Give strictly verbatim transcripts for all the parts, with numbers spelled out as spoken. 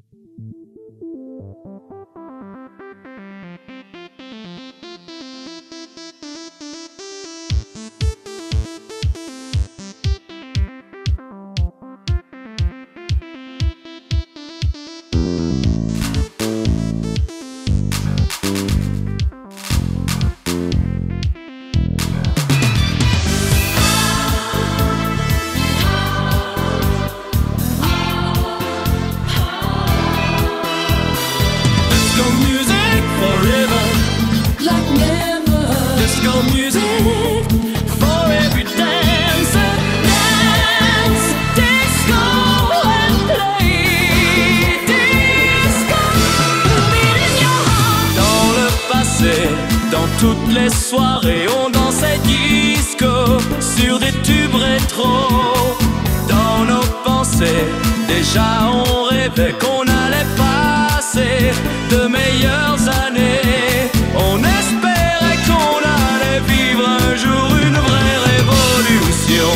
Toutes les soirées, on dansait disco sur des tubes rétro. Dans nos pensées, déjà on rêvait qu'on allait passer de meilleures années. On espérait qu'on allait vivre un jour une vraie révolution.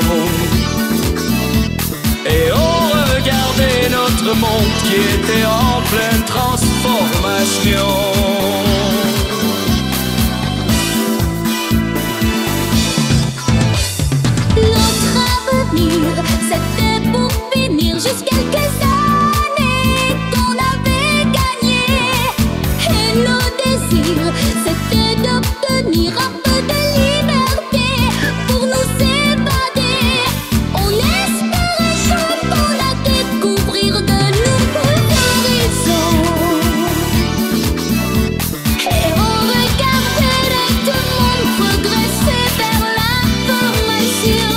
Et on regardait notre monde qui était en pleine transformation. C'était pour finir juste quelques années qu'on avait gagné. Et nos désirs, c'était d'obtenir un peu de liberté pour nous évader. On espérait chanter à découvrir de nouveaux horizons. Et on regardait tout le monde progresser vers l'information.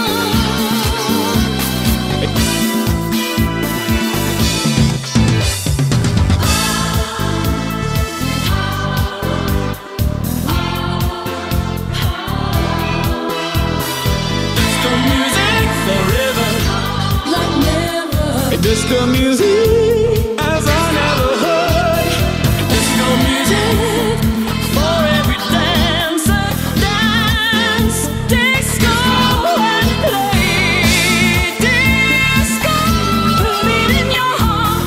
Disco music as I never heard. Disco music for every dancer. Dance, disco and play. Disco, put it in your heart.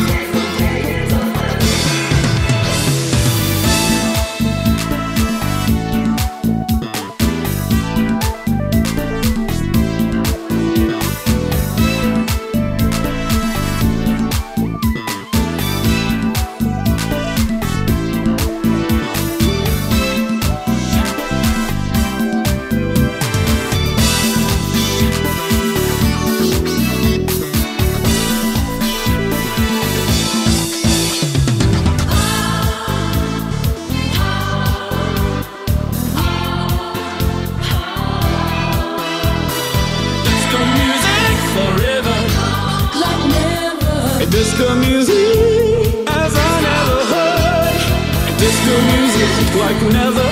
Disco music as I never heard. Disco music like never